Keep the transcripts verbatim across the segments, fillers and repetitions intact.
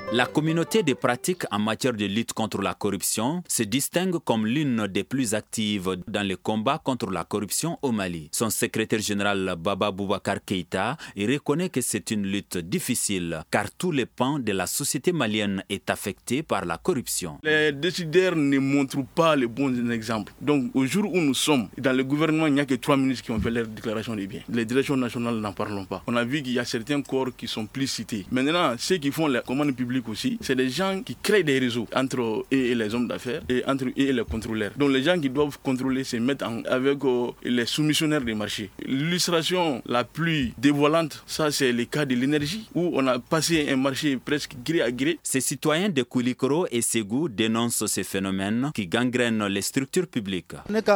La communauté des pratiques en matière de lutte contre la corruption se distingue comme l'une des plus actives dans le combat contre la corruption au Mali. Son secrétaire général Baba Boubacar Keïta reconnaît que c'est une lutte difficile car tous les pans de la société malienne est affecté par la corruption. Les décideurs ne montrent pas les bons exemples. Donc au jour où nous sommes, dans le gouvernement, il n'y a que trois ministres qui ont fait leur déclaration des biens. Les directions nationales n'en parlent pas. On a vu qu'il y a certains corps qui sont plus cités. Maintenant, ceux qui font la commande publique aussi, c'est des gens qui créent des réseaux entre eux et les hommes d'affaires et entre eux et les contrôleurs. Donc les gens qui doivent contrôler se mettent en, avec euh, les soumissionnaires des marchés. L'illustration la plus dévoilante, ça c'est le cas de l'énergie, où on a passé un marché presque gré à gré. Ces citoyens de Koulikoro et Ségou dénoncent ces phénomènes qui gangrènent les structures publiques.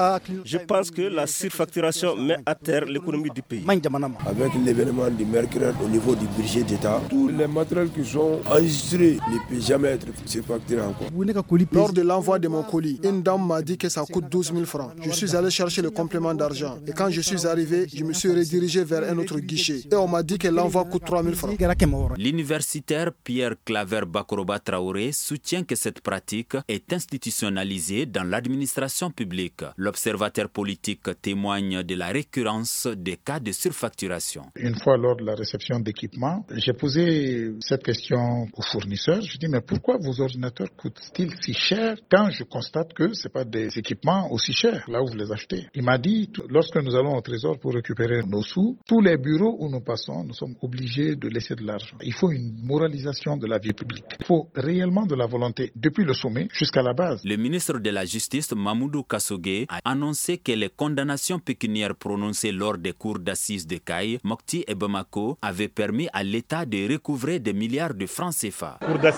Je pense que la surfacturation met à terre l'économie du pays. Avec l'événement du mercredi au niveau du budget d'État, tous les matériels qui sont enregistrés ne peuvent jamais être surfacturés encore. Lors de l'envoi de mon colis, une dame m'a dit que ça coûte douze mille francs. Je suis allé chercher le complément d'argent. Et quand je suis arrivé, je me suis redirigé vers un autre guichet. Et on m'a dit que l'envoi coûte trois mille francs. L'universitaire Pierre Claver Bakoroba Traoré soutient que cette pratique est institutionnalisée dans l'administration publique. L'observateur politique témoigne de la récurrence des cas de surfacturation. Une fois lors de la réception d'équipements, j'ai posé cette question aux fournisseurs. Je dis mais pourquoi vos ordinateurs coûtent-ils si cher quand je constate que ce n'est pas des équipements aussi chers là où vous les achetez? Il m'a dit lorsque nous allons au trésor pour récupérer nos sous, tous les bureaux où nous passons, nous sommes obligés de laisser de l'argent. Il faut une moralisation de la vie publique. Il faut réellement de la volonté depuis le sommet jusqu'à la base. Le ministre de la Justice, Mamoudou Kassogué, a annoncé que les condamnations pécuniaires prononcées lors des cours d'assises de Caille, Mopti et Bamako avaient permis à l'État de recouvrer des milliards de francs C F A.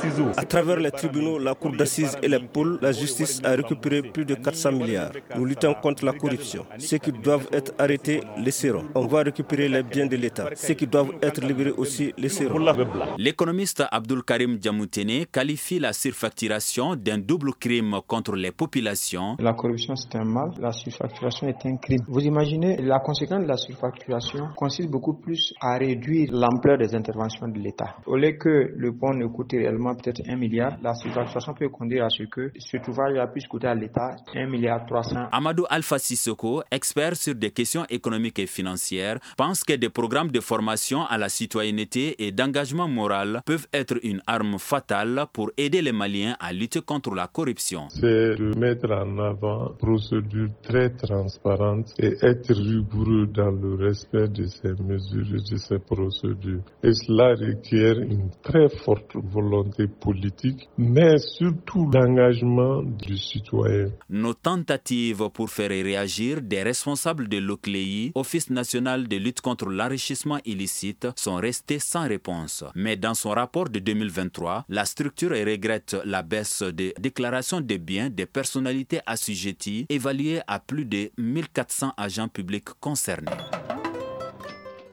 À travers les tribunaux, la cour d'assises et les pôles, la justice a récupéré plus de quatre cents milliards. Nous luttons contre la corruption. Ceux qui doivent être arrêtés, les seront. On va récupérer les biens de l'État. Ceux qui doivent être libérés aussi, les seront. L'économiste Abdul Karim Djamoutene qualifie la surfacturation d'un double crime contre les populations. La corruption c'est un mal, la surfacturation est un crime. Vous imaginez, la conséquence de la surfacturation consiste beaucoup plus à réduire l'ampleur des interventions de l'État. Au lieu que le pont ne coûte réellement peut-être un milliard, la surfacturation peut conduire à ce que ce ouvrage puisse coûter à l'État un milliard trois cents. Amadou Alpha Sissoko, expert sur des questions économiques et financières, pense que des programmes de formation à la citoyenneté et d'engagement moral peuvent être une arme fatale pour aider les Maliens à lutter contre la corruption. C'est de mettre en avant une procédure très transparente et être rigoureux dans le respect de ces mesures et de ces procédures. Et cela requiert une très forte volonté politique, mais surtout l'engagement du citoyen. Nos tentatives pour faire réagir des responsables de l'O C L E I, Office national de lutte contre l'enrichissement illicite, sont restées sans réponse. Mais dans son rapport de deux mille vingt-trois, la structure regrette la baisse des déclarations de biens des personnalités assujetties, évaluées à plus de mille quatre cents agents publics concernés.